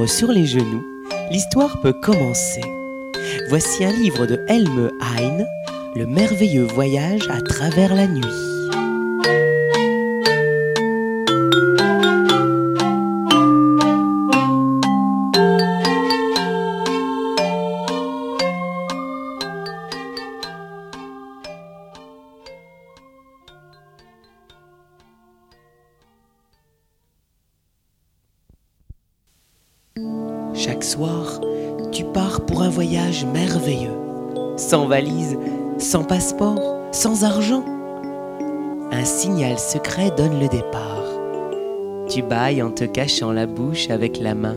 livre sur les genoux, l'histoire peut commencer. Voici un livre de Helme Heine, Le merveilleux voyage à travers la nuit. Chaque soir, tu pars pour un voyage merveilleux, sans valise, sans passeport, sans argent. Un signal secret donne le départ. Tu bâilles en te cachant la bouche avec la main.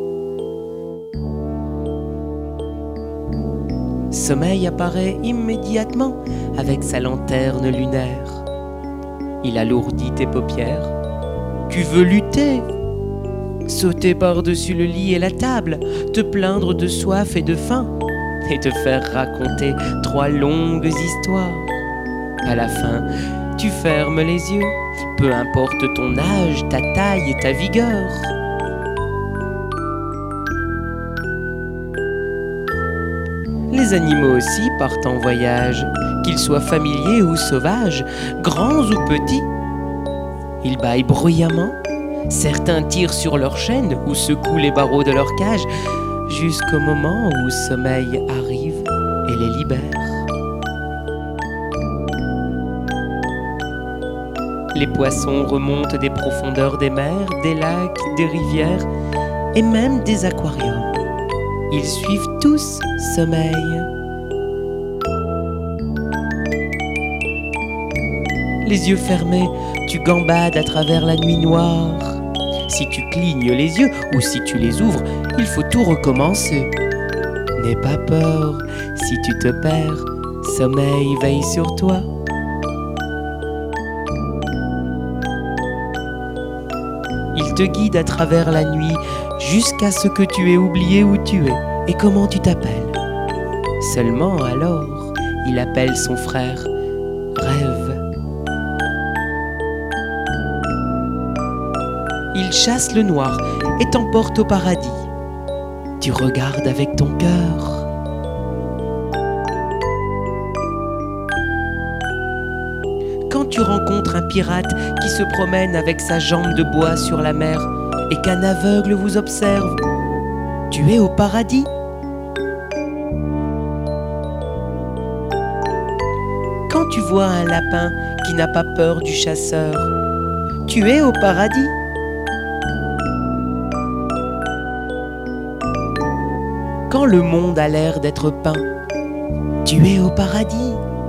Sommeil apparaît immédiatement avec sa lanterne lunaire. Il alourdit tes paupières. Tu veux lutter, sauter par-dessus le lit et la table, te plaindre de soif et de faim, et te faire raconter 3 longues histoires. À la fin, tu fermes les yeux, peu importe ton âge, ta taille et ta vigueur. Les animaux aussi partent en voyage, qu'ils soient familiers ou sauvages, grands ou petits. Ils bâillent bruyamment. Certains tirent sur leur chaîne ou secouent les barreaux de leur cage jusqu'au moment où sommeil arrive et les libère. Les poissons remontent des profondeurs des mers, des lacs, des rivières et même des aquariums. Ils suivent tous sommeil. Les yeux fermés, tu gambades à travers la nuit noire. Si tu clignes les yeux ou si tu les ouvres, il faut tout recommencer. N'aie pas peur, si tu te perds, sommeil veille sur toi. Il te guide à travers la nuit jusqu'à ce que tu aies oublié où tu es et comment tu t'appelles. Seulement alors, il appelle son frère Rêve. Il chasse le noir et t'emporte au paradis. Tu regardes avec ton cœur. Quand tu rencontres un pirate qui se promène avec sa jambe de bois sur la mer et qu'un aveugle vous observe, tu es au paradis. Quand tu vois un lapin qui n'a pas peur du chasseur, tu es au paradis. Quand le monde a l'air d'être peint, tu es au paradis.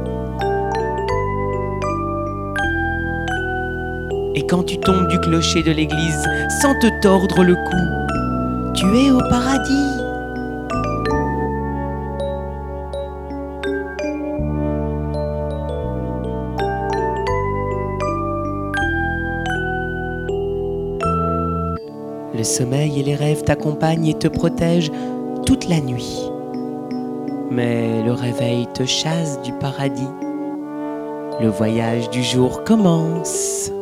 Et quand tu tombes du clocher de l'église sans te tordre le cou, tu es au paradis. Le sommeil et les rêves t'accompagnent et te protègent toute la nuit. Mais le réveil te chasse du paradis. Le voyage du jour commence.